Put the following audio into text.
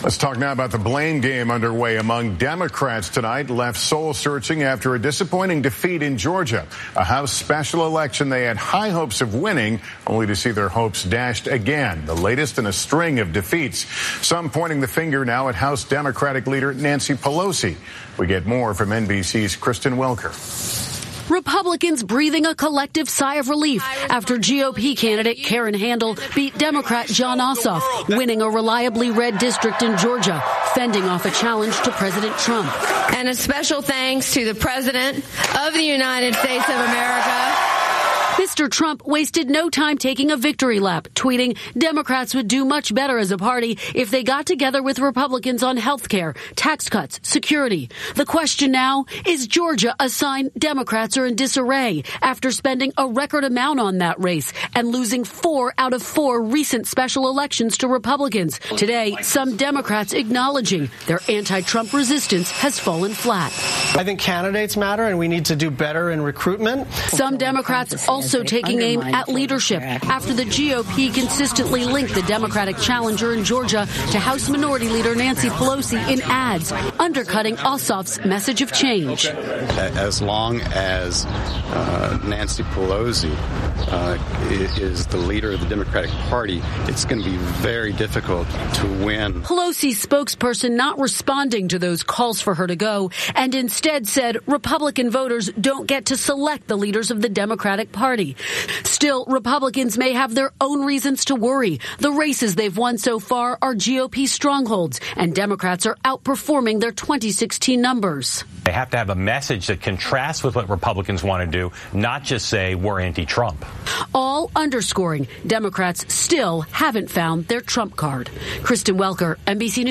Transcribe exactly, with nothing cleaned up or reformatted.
Let's talk now about the blame game underway among Democrats tonight, left soul-searching after a disappointing defeat in Georgia. A House special election they had high hopes of winning, only to see their hopes dashed again, the latest in a string of defeats. Some pointing the finger now at House Democratic leader Nancy Pelosi. We get more from N B C's Kristen Welker. Republicans breathing a collective sigh of relief after G O P candidate Karen Handel beat Democrat Jon Ossoff, winning a reliably red district in Georgia, fending off a challenge to President Trump. And a special thanks to the President of the United States of America. Mister Trump wasted no time taking a victory lap, tweeting Democrats would do much better as a party if they got together with Republicans on health care, tax cuts, security. The question now, is Georgia a sign Democrats are in disarray after spending a record amount on that race and losing four out of four recent special elections to Republicans? Today, some Democrats acknowledging their anti-Trump resistance has fallen flat. I think candidates matter and we need to do better in recruitment. Some Democrats also Also taking aim at leadership after the G O P consistently linked the Democratic challenger in Georgia to House Minority Leader Nancy Pelosi in ads, undercutting Ossoff's message of change. As long as uh, Nancy Pelosi uh, is the leader of the Democratic Party, it's going to be very difficult to win. Pelosi's spokesperson not responding to those calls for her to go, and instead said Republican voters don't get to select the leaders of the Democratic Party. Still, Republicans may have their own reasons to worry. The races they've won so far are G O P strongholds, and Democrats are outperforming their twenty sixteen numbers. They have to have a message that contrasts with what Republicans want to do, not just say we're anti-Trump. All underscoring Democrats still haven't found their Trump card. Kristen Welker, N B C News.